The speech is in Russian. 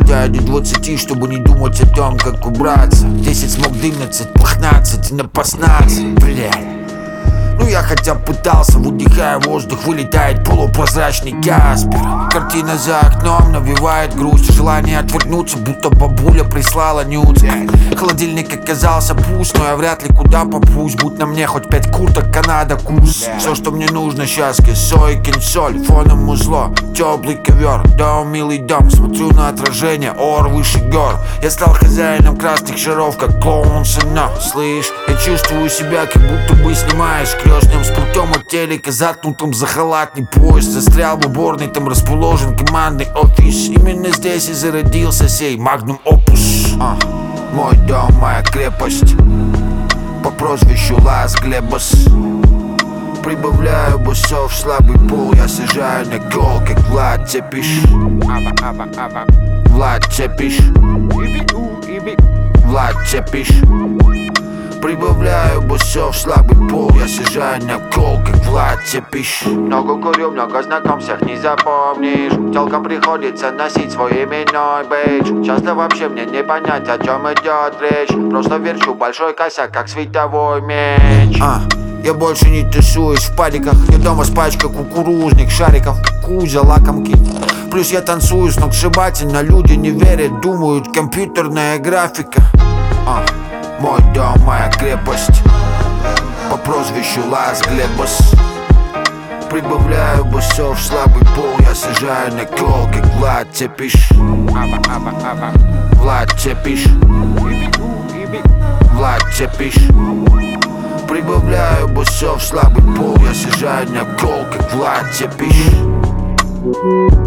считаю до 20, чтобы не думать о том, как убраться. 10 смог 11, 15 и на 16. Блядь. Ну я хотя бы пытался, выдыхая воздух, вылетает полупрозрачный Каспер. Картина за окном навевает грусть, желание отвернуться, будто бабуля прислала нюц. Холодильник оказался пуст, но я вряд ли куда попрусь. Будь на мне хоть 5 курток, Канада, курс. Все, что мне нужно сейчас, кисо и кинсоль, фоном музло, теплый ковер, дом, милый дом. Смотрю на отражение, ор выше гор. Я стал хозяином красных шаров, как клоун сына. Слышь, я чувствую себя, как будто бы снимаешь крестным с пультом от телека, заткнутым за халатный пояс. Застрял в уборной, там расположен командный офис. Именно здесь и зародился сей магнум опус. Мой дом, моя крепость, по прозвищу Лас Глебас. Прибавляю басов, слабый пол, я сажаю на гол, как Влад Цепиш. Влад Цепиш. Влад Цепиш. Прибавляю басов, слабый пол, я сажаю на кол, как Влад Цепиш. Много курю, много знаком, всех не запомнишь. Телкам приходится носить свой именной бейдж. Часто вообще мне не понять, о чем идет речь. Просто верчу большой косяк, как световой меч. Я больше не тусуюсь в падиках. Я дома с пачкой кукурузных шариков, кузя, лакомки. Плюс я танцую сногсшибательно. Люди не верят, думают, компьютерная графика. Мой дом, моя крепость, по прозвищу Лас Глебас. Прибавляю басов, слабый пол, я сажаю на кол, как Влад Цепиш. Влад Цепиш. Влад Цепиш. Прибавляю басов, слабый пол, я сажаю на кол, как Влад Цепиш.